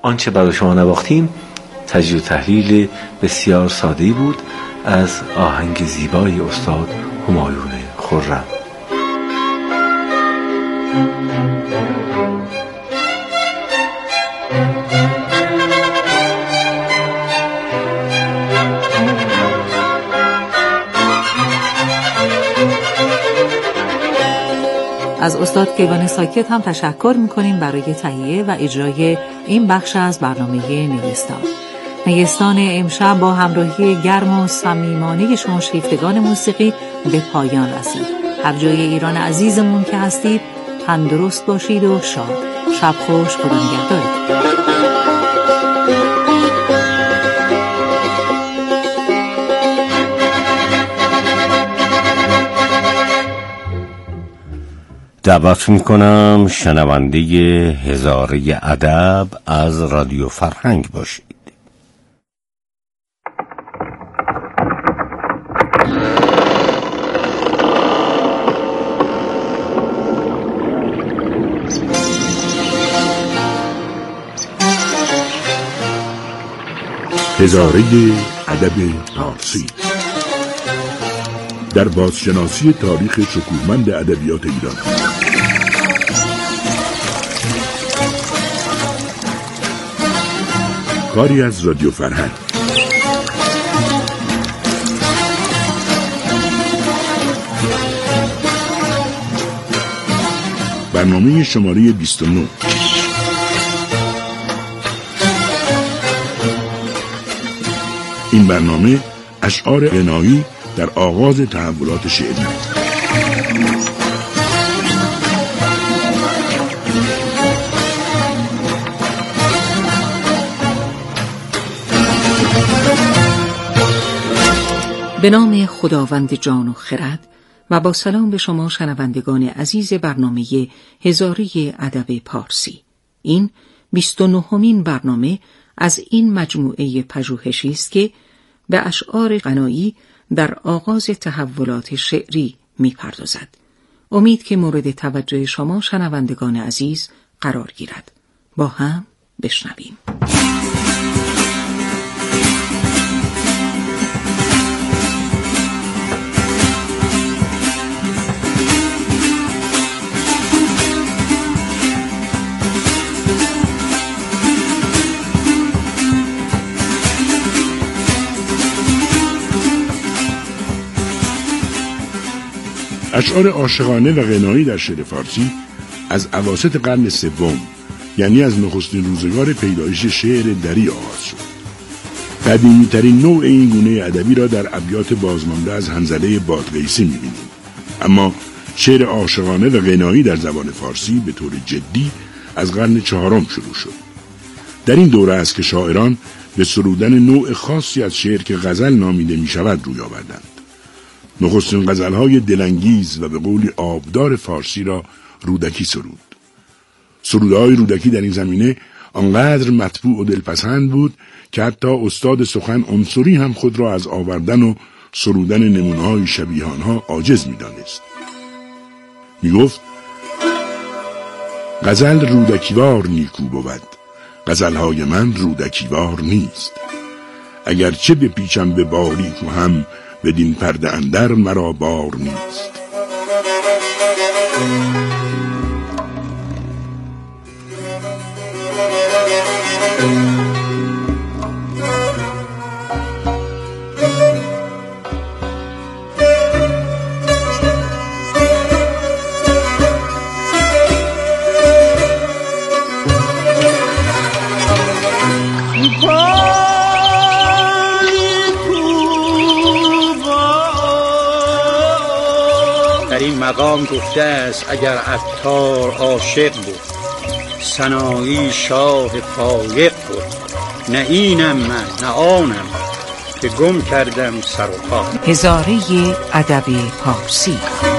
آنچه برای شما نواختیم تجزیه و تحلیل بسیار ساده‌ای بود از آهنگ زیبای استاد همایون خرم. از استاد کیوان ساکت هم تشکر میکنیم برای تهیه و اجرای این بخش از برنامه نیستان. نیستان امشب با همراهی گرم و صمیمانه شما شیفتگان موسیقی به پایان رسید. هر جای ایران عزیزمون که هستید تندرست باشید و شاد. شب خوش، خدا نگهدارت. دعوت میکنم شنونده هزاره ادب از رادیو فرهنگ باشید. هزاره ادب فارسی در بازشناسی تاریخ شکوهمند ادبیات ایران. کاری از رادیو فرهنگ. برنامه شماره 29. این برنامه اشعار غنایی در آغاز تحولات شعری. به نام خداوند جان و خرد و با سلام به شما شنوندگان عزیز برنامه هزاره ادب پارسی. این 29مین برنامه از این مجموعه پژوهشی است که به اشعار غنایی در آغاز تحولات شعری می‌پردازد. امید که مورد توجه شما شنوندگان عزیز قرار گیرد. با هم بشنویم. اشعار عاشقانه و غنایی در شعر فارسی از اواسط قرن سوم، یعنی از نخستین روزگار پیدایش شعر دری آغاز شد. قدیمی‌ترین نوع این گونه ادبی را در ابیات بازمانده از حنظله بادغیسی می‌بینیم. اما شعر عاشقانه و غنایی در زبان فارسی به طور جدی از قرن چهارم شروع شد. در این دوره است که شاعران به سرودن نوع خاصی از شعر که غزل نامیده می‌شود روی آوردند. نخستین غزل‌های دلانگیز و به قولی آبدار فارسی را رودکی سرود. سرودهای رودکی در این زمینه آنقدر مطبوع و دلپسند بود که حتی استاد سخن عنصری هم خود را از آوردن و سرودن نمونه‌های شبیه آنها عاجز می‌دانست. می‌گفت غزل رودکیوار نیکو بود، غزل‌های من رودکیوار نیست. اگرچه بپیچم به باریک و هم، بدین پرده اندر مرا بار نیست. مقام گفته است اگر عطار عاشق بود، سنایی شاه فایق بود. نه اینم من نه آنم که گم کردم سر و پا. هزاره ادب پارسی.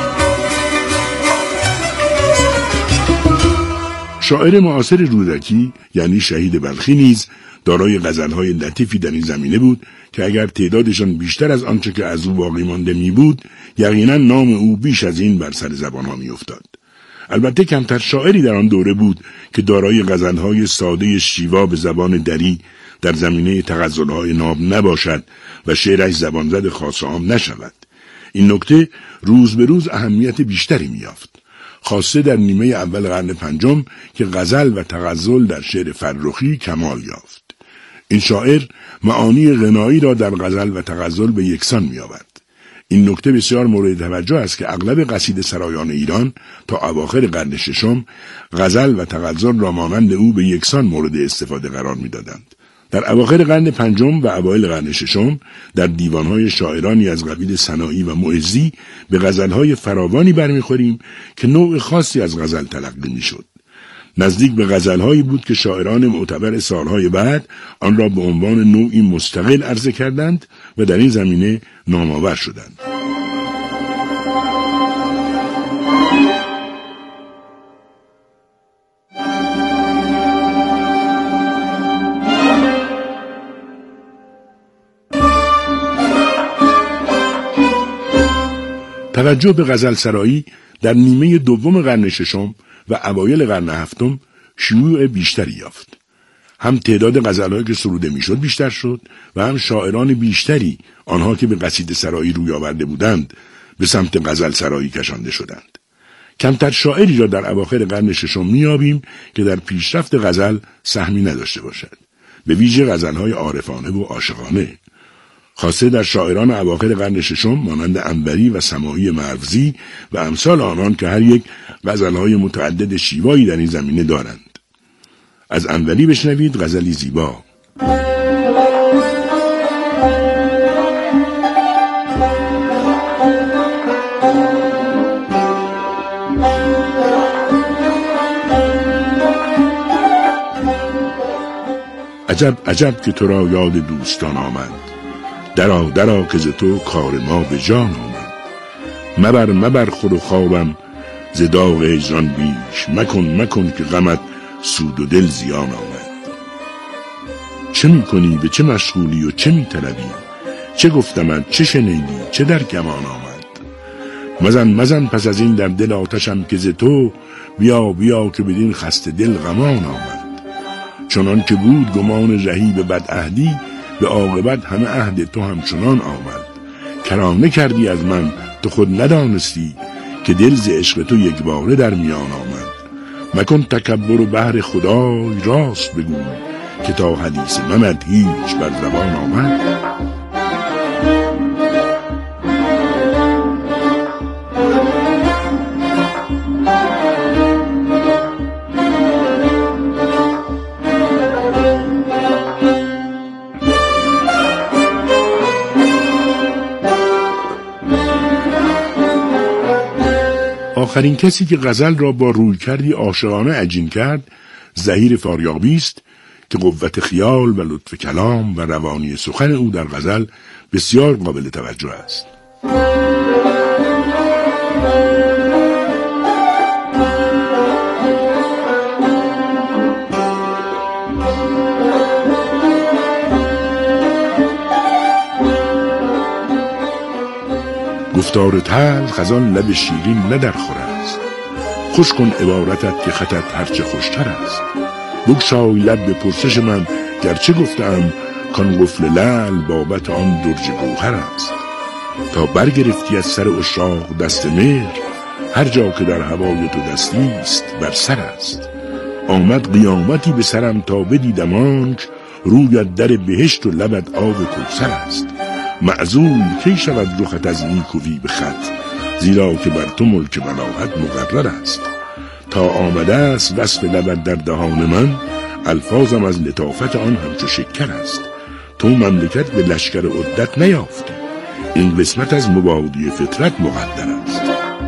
شاعر معاصر رودکی یعنی شهید بلخی نیز دارای غزل‌های لطیفی در این زمینه بود که اگر تعدادشان بیشتر از آنچه که از او باقی مانده می بود، یقینا نام او بیش از این بر سر زبان‌ها می افتاد. البته کمتر شاعری در آن دوره بود که دارای غزل‌های ساده شیوا به زبان دری در زمینه تغزل‌های ناب نباشد و شعرش زبانزد خاص و عام نشود. این نکته روز به روز اهمیت بیشتری می‌یافت، خاصه در نیمه اول قرن پنجم که غزل و تغزل در شعر فرخی کمال یافت. این شاعر معانی غنایی را در غزل و تغزل به یکسان می‌آورد. این نکته بسیار مورد توجه است که اغلب قصیده سرایان ایران تا اواخر قرن ششم غزل و تغزل را مانند او به یکسان مورد استفاده قرار می‌دادند. در اواخر قرن پنجم و اوایل قرن ششم در دیوانهای شاعرانی از قبیل سنایی و معزی به غزلهای فراوانی برمیخوریم که نوع خاصی از غزل تلقی میشد. نزدیک به غزلهایی بود که شاعران معتبر سالهای بعد آن را به عنوان نوعی مستقل عرضه کردند و در این زمینه نامآور شدند. توجه به غزل سرایی در نیمه دوم قرن ششم و اوایل قرن هفتم شیوع بیشتری یافت. هم تعداد غزل‌هایی که سروده میشد بیشتر شد و هم شاعران بیشتری، آنها که به قصیده سرایی روی آورده بودند، به سمت غزل سرایی کشانده شدند. کمتر شاعری را در اواخر قرن ششم میابیم که در پیشرفت غزل سهمی نداشته باشد، به ویژه غزل‌های عارفانه و عاشقانه. خاصه در شاعران اواخر قرن ششم مانند انوری و سماعی مروزی و امثال آنان که هر یک غزل‌های متعدد شیوایی در این زمینه دارند. از انوری بشنوید غزلی زیبا. عجب عجب که تو را یاد دوستان آمد، درا درا که ز تو کار ما به جان آمد. مبر خور و خوابم ز داغ هجران بیش، مکن که غمت سود و دل زیان آمد. چه می کنی، به چه مشغولی و چه می طلبی؟ چه گفتمت، چه شنیدی، چه در گمان آمد؟ مزن پس از این در دل آتشم که ز تو، بیا که بدین خسته دل غمان آمد. چنان که بود گمان رهیب بدعهدی، به عاقبت همه عهد تو همچنان آمد. کرانه کردی از من تو خود ندانستی، که دل ز عشق تو یک باره در میان آمد. مکن تکبر و بهر خدای راست بگو، که تا حدیث منت هیچ بر زبان آمد. آخرین کسی که غزل را با رویکردی عاشقانه عجین کرد ظهیر فاریابی است که قوت خیال و لطف کلام و روانی سخن او در غزل بسیار قابل توجه است. گفتار تلخ از آن لب شیرین نه در خور است، خوش کن عبارتت که خطت هرچه خوشتر است. بگشای لب به پرسش من گرچه گفتم، کان قفل لعل بابت آن درج گوهر است. تا برگرفتی از سر عشاق دست مهر، هر جا که در هوای تو دستی است بر سر است. آمد قیامتی به سرم تا بدیدم آنک، رویت در بهشت و لبت آب کوثر است. معزول کی شود رخت از نیکویی به خط، زیرا که بر تو ملک بلاغت مقرر است. تا آمده است وصف لبت در دهان من، الفاظم از لطافت آن همچو شکر است. تو مملکت به لشکر عدت نیافتی، این قسمت از مبادی فطرت مقدر است.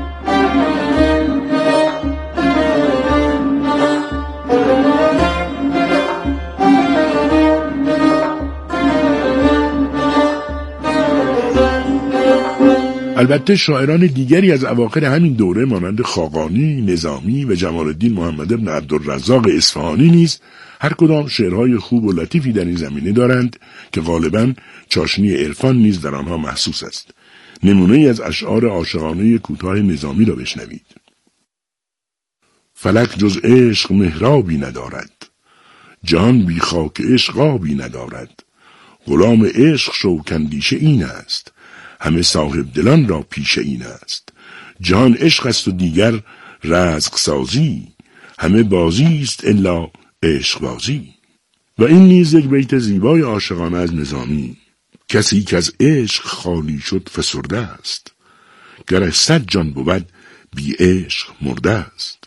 البته شاعران دیگری از اواخر همین دوره مانند خاقانی، نظامی و جمال الدین محمد بن عبدالرزاق اصفهانی نیز هر کدام شعرهای خوب و لطیفی در این زمینه دارند که غالباً چاشنی عرفان نیز در آنها محسوس است. نمونه‌ای از اشعار عاشقانه کوتاه نظامی را بشنوید. فلک جز عشق محرابی ندارد، جهان بی خاک عشق آبی ندارد. غلام عشق شو کاندیشه این است، همه صاحب دلان را پیشه این است. جهان عشق است و دیگر رزق سازی، همه بازی است الا عشق بازی. و این نیز یک بیت زیبای عاشقانه از نظامی: کسی که از عشق خالی شد فسرده است، گرش 100 جان بود بی عشق مرده است.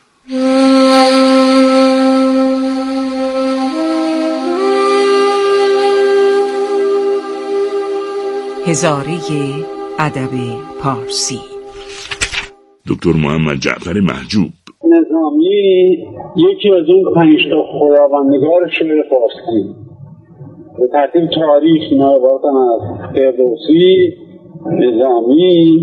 هزاره ادب پارسی. دکتر محمد جعفر محجوب. نظامی یکی از اون 5 تا خداوندگار شعر فارسی، به ترتیب تاریخ اینا عبارتن از فردوسی، نظامی،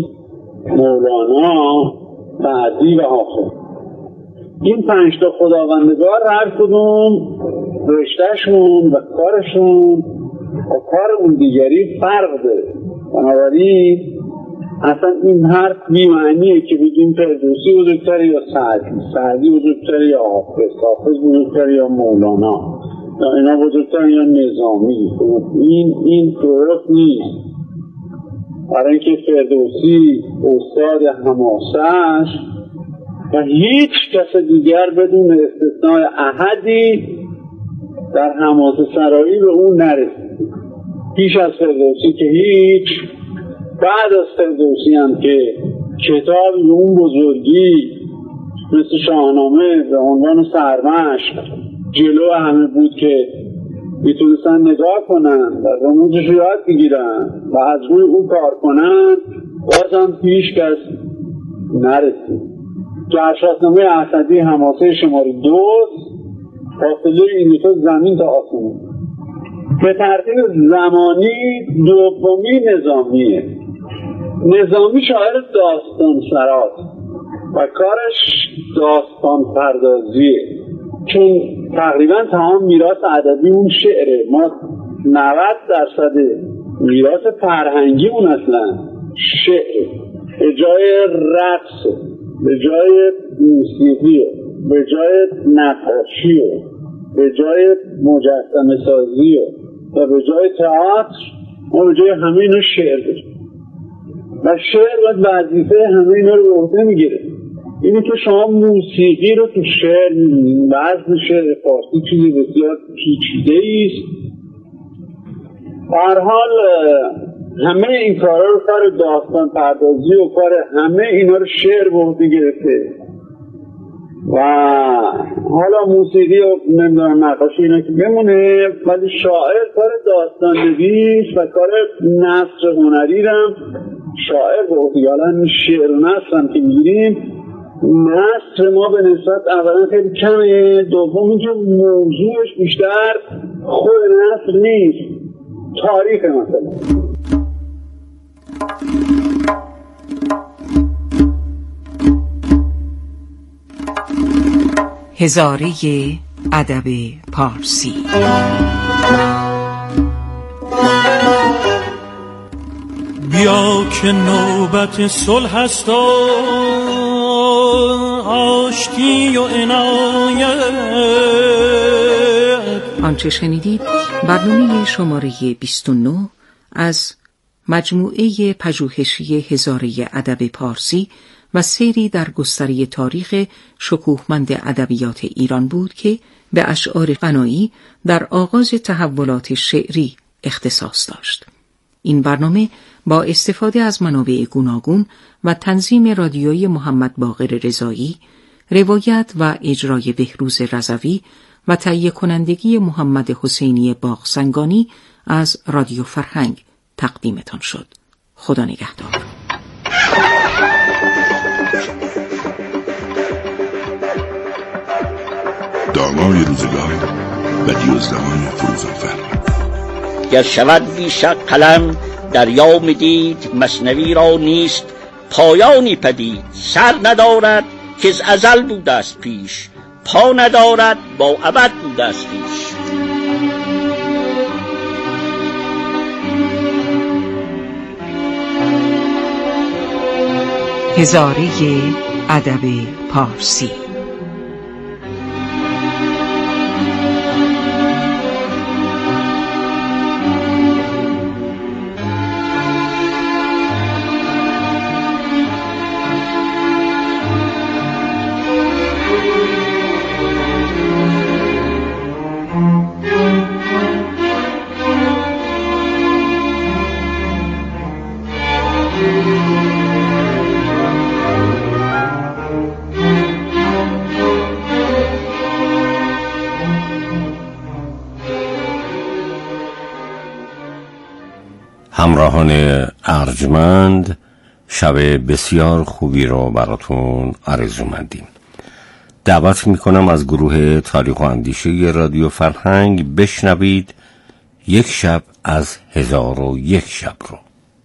مولانا، سعدی و حافظ. این 5 تا خداوندگار هر کدوم رشتهشون و کارشون و کار اون دیگری فرق داره. بنابراین اصلا این حرف بی‌معنیه که بگیم فردوسی بزرگتره یا سعدی بزرگتره یا حافظ بزرگتره یا مولانا، یا اینا بزرگتره یا نظامی. این درست نیست. برای اینکه فردوسی استاد حماسه‌اش و هیچ کس دیگر بدون استثنای احدی در حماسه سرایی به اون نرسید. پیش از فردوسی که هیچ، بعد از فردوسی هم که کتابی به اون بزرگی مثل شاهنامه به عنوان سرمشق جلو همه بود که میتونستن نگاه کنن و رموزش رو یاد بگیرن و از روی اون کار کنن، بازم پیش کس نرسید. جرشاسنامه اسدی حماسه شماره 2 فاصله این دو زمین تا آسمون. به ترتیب زمانی دومی نظامیه. نظامی شاعر داستان سراست و کارش داستان پردازیه، چون تقریبا تمام میراث ادبی اون شعره. ما 90% میراث فرهنگی اون اصلا شعره، به جای رقص، به جای موسیقی، به جای نقاشی، به جای مجسمه سازی و به جای تئاتر، ما به جای همه اینا شعر داریم و شعر باید وظیفه همه اینا رو به عهده میگیره. اینی که شما موسیقی رو تو شعر می‌بینید، وزن شعر فارسی چیزی بسیار پیچیده‌ای است. به هر حال همه این کارا رو، کار داستان پردازی و کار همه اینا رو شعر به عهده گرفته و حالا موسیقی و نمیدونم نقاشی اینا که بمونه، ولی شاعر کار داستان نویس و کار نثر هنری رو شاعر به عهده. حالا شعر و نثر هم که میگیریم، نثر ما به نسبت اولا خیلی کمه، دوم اینکه موضوعش بیشتر خود نثر نیست، تاریخ مثلا. هزاره ادب پارسی. بیا که نوبت صلح است و آشتی و عنایت. آنچه شنیدید برنامه شماره 29 از مجموعه پژوهشی هزاره ادب پارسی و سیری در گستره تاریخ شکوهمند ادبیات ایران بود که به اشعار غنایی در آغاز تحولات شعری اختصاص داشت. این برنامه با استفاده از منابع گوناگون و تنظیم رادیویی محمد باقر رضایی، روایت و اجرای بهروز رضوی و تهیه کنندگی محمد حسینی باغسنگانی از رادیو فرهنگ تقدیمتان شد. خدا نگهدار. دامای روزگار و دیوزدمان فروزآور. گر شود بی شک قلم دریا میدید، مثنوی را نیست پایانی پدید. سر ندارد که از ازل بوده است پیش، پا ندارد با ابد بوده است پیش. هزاره ادب پارسی. همراهان ارجمند، شب بسیار خوبی رو براتون آرزومندیم. دعوت میکنم از گروه تاریخ و اندیشه رادیو فرهنگ بشنوید یک شب از 1001 شب رو.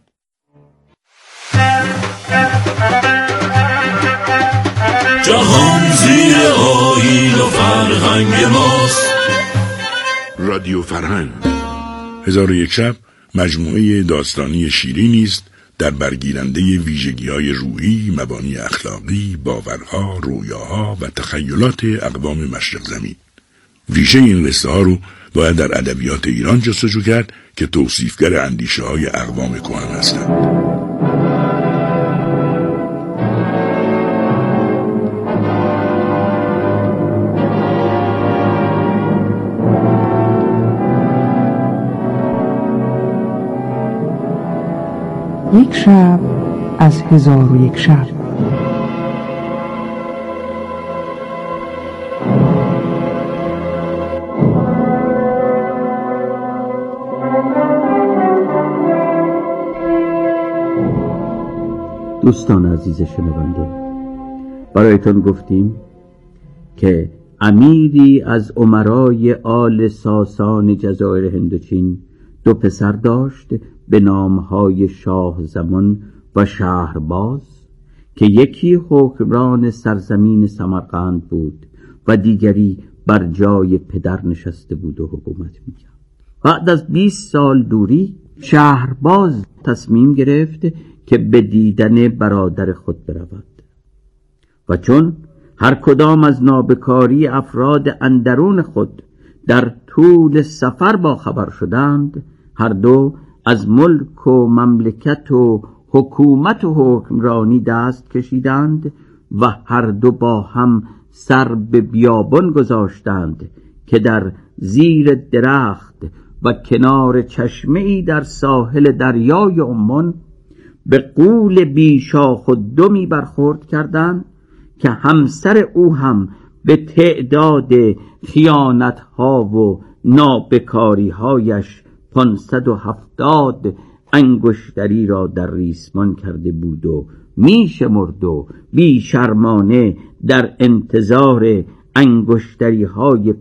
جهان زیر آیین و فرهنگ ماست. رادیو فرهنگ 1001 شب مجموعه داستانی شیرینی است در برگیرنده ویژگی‌های روحی، مبانی اخلاقی، باورها، رویاها و تخیلات اقوام مشرق زمین. ریشه این قصه ها رو باید در ادبیات ایران جستجو کرد که توصیفگر اندیشه های اقوام کهن هستند. یک شب از 1001 شب. دوستان عزیز شنونده، برایتان گفتیم که امیری از امرای آل ساسان جزایر هندوچین 2 پسر داشت به نامهای شاه زمان و شهرباز که یکی حکمران سرزمین سمرقند بود و دیگری بر جای پدر نشسته بود و حکومت میکرد. بعد از 20 سال دوری شهرباز تصمیم گرفت که به دیدن برادر خود برود و چون هر کدام از نابکاری افراد اندرون خود در طول سفر با خبر شدند، هر دو از ملک و مملکت و حکومت و حکمرانی دست کشیدند و هر دو با هم سر به بیابان گذاشتند که در زیر درخت و کنار چشمه‌ای در ساحل دریای عمان به غول بیشاخ و دمی برخورد کردند که همسر او هم به تعداد خیانت‌ها و نابکاری‌هایش 570 انگشتری را در ریسمان کرده بود و میشمرد و بیشرمانه در انتظار انگشتری های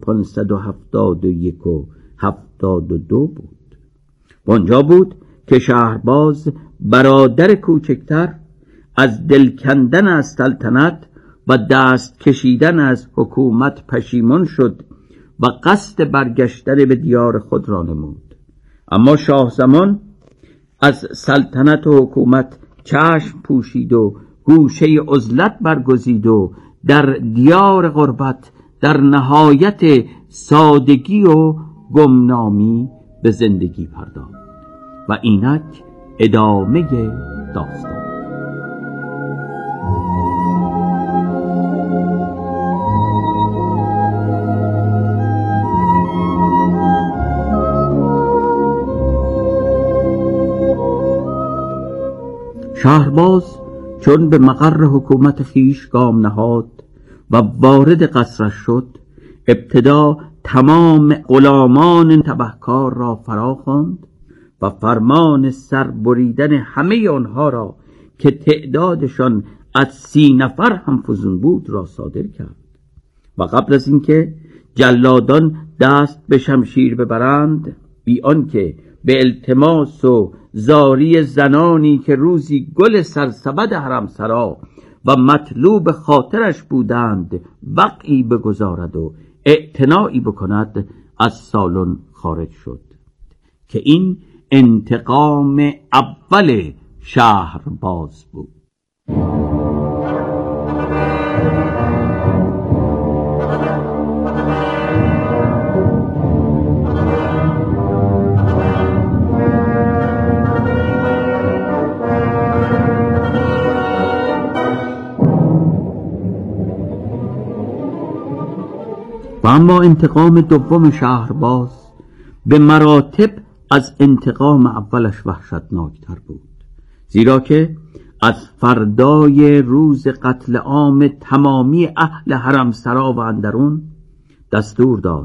571 و 72 بود. اونجا بود که شهرباز برادر کوچکتر از دل کندن از سلطنت و دست کشیدن از حکومت پشیمان شد و قصد برگشتن به دیار خود را نمود. اما شاه زمان از سلطنت و حکومت چشم پوشید و گوشه عزلت برگزید و در دیار غربت در نهایت سادگی و گمنامی به زندگی پرداخت. و اینک ادامه داستان. شهرباز چون به مقر حکومت خیش گام نهاد و وارد قصرش شد، ابتدا تمام غلامان تبهکار را فرا خواند و فرمان سربریدن همه آنها را که تعدادشان از 30 نفر هم فزون بود را صادر کرد. و قبل از اینکه جلادان دست به شمشیر ببرند، بی آنکه به التماس و زاری زنانی که روزی گل سرسبد حرمسرا و مطلوب خاطرش بودند وقعی بگذارد و اعتناعی بکند، از سالن خارج شد که این انتقام اول شهرباز بود. و اما انتقام دوم شهرباز به مراتب از انتقام اولش وحشتناکتر بود، زیرا که از فردای روز قتل عام تمامی اهل حرمسرا و اندرون دستور داد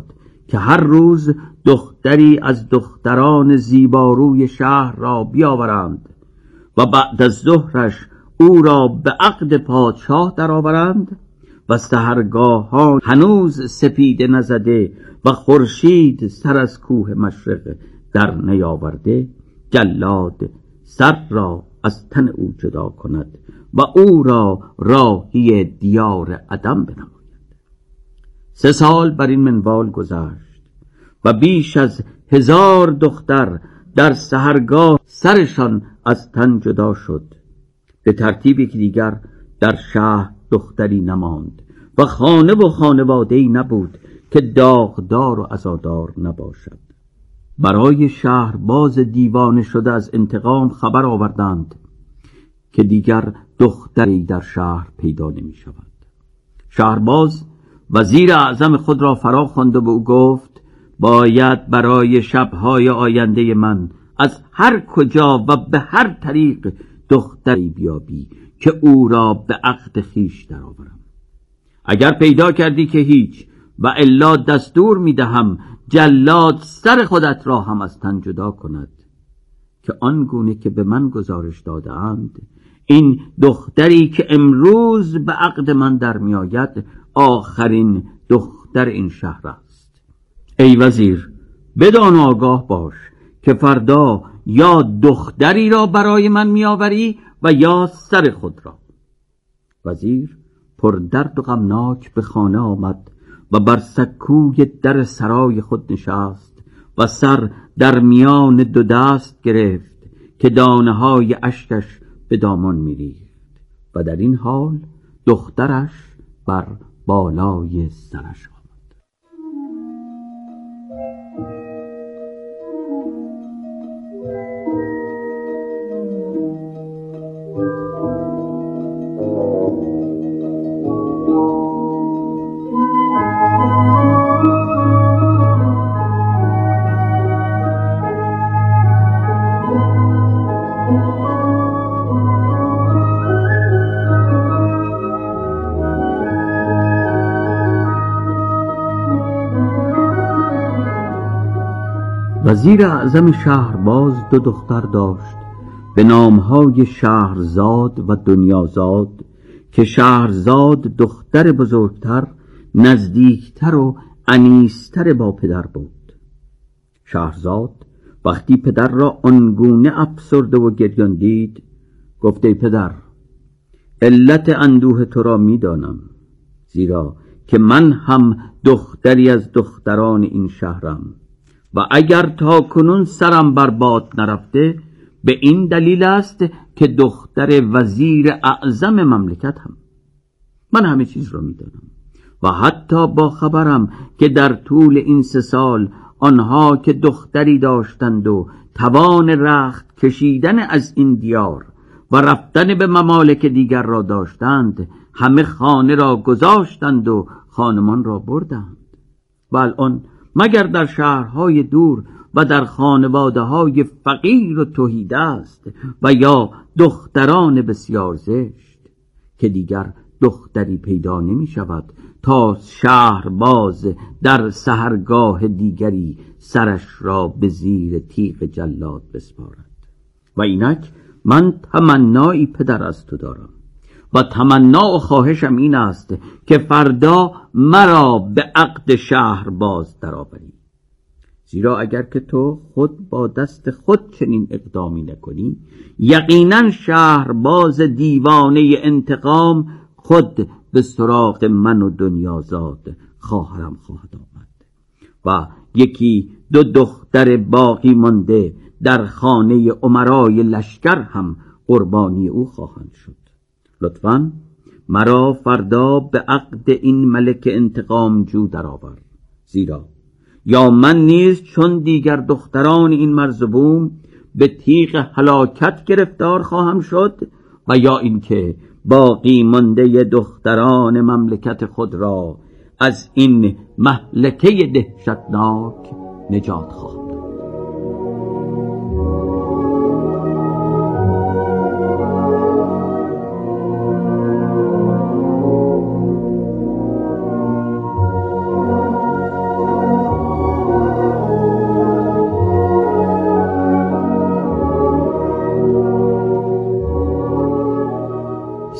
که هر روز دختری از دختران زیباروی شهر را بیاورند و بعد از ظهرش او را به عقد پادشاه درآورند و سحرگاهان هنوز سپیده نزده و خورشید سر از کوه مشرق در نیاورده، جلاد سر را از تن او جدا کند و او را راهی دیار عدم بنماید. 3 سال بر این منوال گذشت و بیش از 1000 دختر در سحرگاه سرشان از تن جدا شد، به ترتیبی که دیگر در شهر دختری نماند و خانه و خانواده‌ای نبود که داغدار و عزادار نباشد. برای شهرباز دیوانه شده از انتقام خبر آوردند که دیگر دختری در شهر پیدا نمی شود. شهرباز وزیر اعظم خود را فرا خواند و به او گفت باید برای شبهای آینده من از هر کجا و به هر طریق دختری بیابی که او را به عقد خیش درآورم. اگر پیدا کردی که هیچ، و الا دستور میدهم جلاد سر خودت را هم از تن جدا کند، که آنگونه که به من گزارش داده‌اند این دختری که امروز به عقد من در میآید آخرین دختر این شهر است. ای وزیر، بدان و آگاه باش که فردا یا دختری را برای من میآوری و یا سر خود را. وزیر پر درد و غمناک به خانه آمد و بر سکوی در سرای خود نشست و سر در میان 2 دست گرفت که دانه‌های اشکش به دامان می‌ریخت و در این حال دخترش بر بالای سرش آمد. وزیر اعظم شهرباز 2 دختر داشت به نامهای شهرزاد و دنیازاد، که شهرزاد دختر بزرگتر، نزدیکتر و انیستر با پدر بود. شهرزاد وقتی پدر را آنگونه افسرده و گریان دید گفت ای پدر، علت اندوه تو را میدانم، زیرا که من هم دختری از دختران این شهرم و اگر تا کنون سرم بر باد نرفته به این دلیل است که دختر وزیر اعظم مملکت هم. من همه چیز را میدانم و حتی با خبرم که در طول این 3 سال آنها که دختری داشتند و توان رخت کشیدن از این دیار و رفتن به ممالک دیگر را داشتند، همه خانه را گذاشتند و خانمان را بردند و الان مگر در شهرهای دور و در خانواده‌های فقیر و تهیده است و یا دختران بسیار زشت که دیگر دختری پیدا نمی شود تا شهرباز در سحرگاه دیگری سرش را به زیر تیغ جلاد بسپارد. و اینک من تمنایی پدر از تو دارم و تمنا و خواهشم این است که فردا مرا به عقد شهرباز درآوری، زیرا اگر که تو خود با دست خود چنین اقدامی نکنی یقینا شهرباز دیوانه انتقام خود به سراغ من و دنیازاد خواهرم خواهد آمد و 1-2 دختر باقی مانده در خانه امرای لشکر هم قربانی او خواهند شد. لطفاً مرا فردا به عقد این ملک انتقام جو درآور، زیرا یا من نیز چون دیگر دختران این مرزبوم به تیغ هلاکت گرفتار خواهم شد و یا اینکه باقی مانده دختران مملکت خود را از این مهلکه دهشتناک نجات خواهم.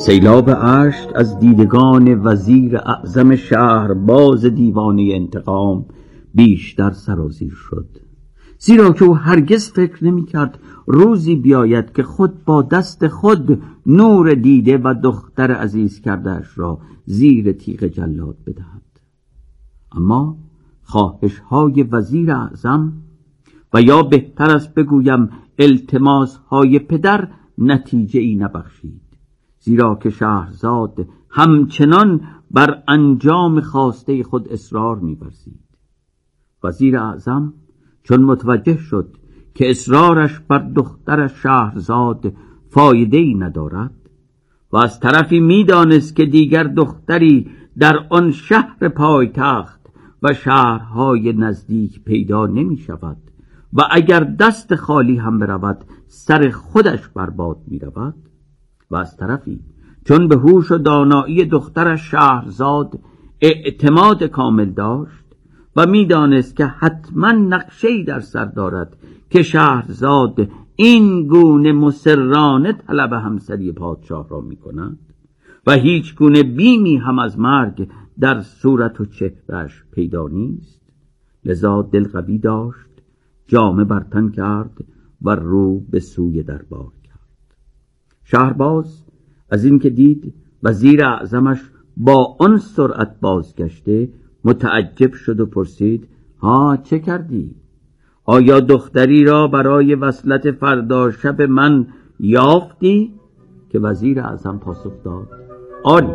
سیلاب اشک از دیدگان وزیر اعظم شهرباز دیوانه انتقام بیشتر سرازیر شد، زیرا که او هرگز فکر نمی کرد روزی بیاید که خود با دست خود نور دیده و دختر عزیز کردهش را زیر تیغ جلاد بدهد. اما خواهش های وزیر اعظم و یا بهتر است بگویم التماس های پدر نتیجه ای نبخشید، زیرا که شهرزاد همچنان بر انجام خواسته خود اصرار می‌ورزید. وزیر اعظم چون متوجه شد که اصرارش بر دختر شهرزاد فایده‌ای ندارد و از طرفی می‌دانست که دیگر دختری در آن شهر پایتخت و شهرهای نزدیک پیدا نمی‌شود و اگر دست خالی هم برود سر خودش برباد می‌رود، و از طرفی چون به هوش و دانایی دخترش شهرزاد اعتماد کامل داشت و می‌دانست که حتما نقشه‌ای در سر دارد که شهرزاد این گونه مصرانه طلب همسری پادشاه را می‌کند و هیچ گونه بیمی هم از مرگ در صورت و چهره‌اش پیدا نیست، لذا دل قوی داشت، جامه بر تن کرد و رو به سوی دربار کرد. شهرباز از این که دید وزیر اعظمش با آن سرعت بازگشته متعجب شد و پرسید: ها، چه کردی؟ آیا دختری را برای وصلت فردا شب من یافتی؟ که وزیر اعظم پاسخ داد: آری.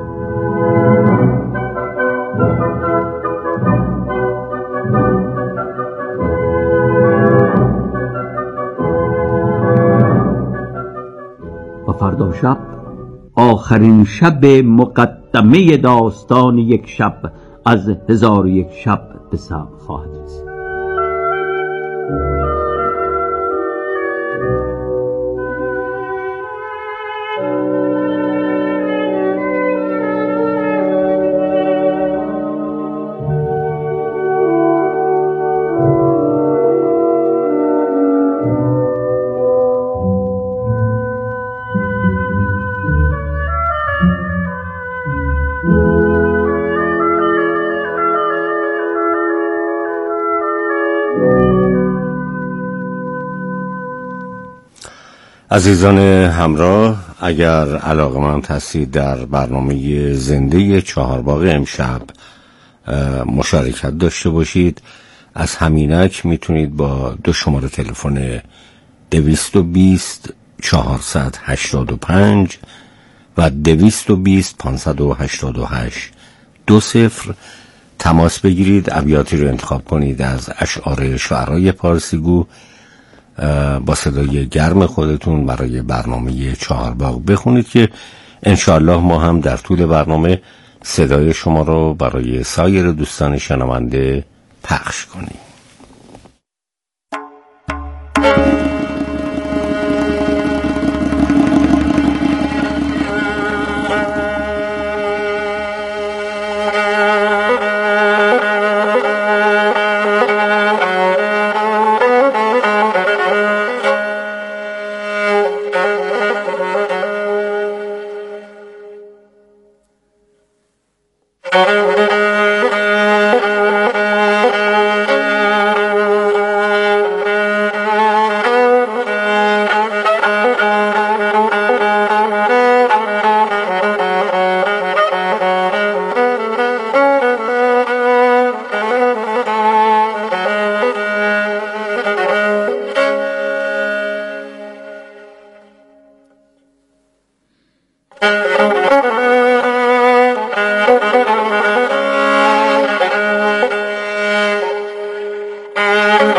و فردا شب، آخرین شب مقدمه داستان یک شب از 1001 شب به سر خواهد رسید. عزیزان همراه، اگر علاقه‌مند هستید در برنامه زنده چهارباغ امشب مشارکت داشته باشید، از همینک میتونید با 2 شماره تلفن 220 485 و 220 588 20 تماس بگیرید، ابیاتی رو انتخاب کنید از اشعار شعرای پارسیگو با صدای گرم خودتون برای برنامه چهارباغ بخونید که انشاءالله ما هم در طول برنامه صدای شما رو برای سایر دوستان شنونده پخش کنیم.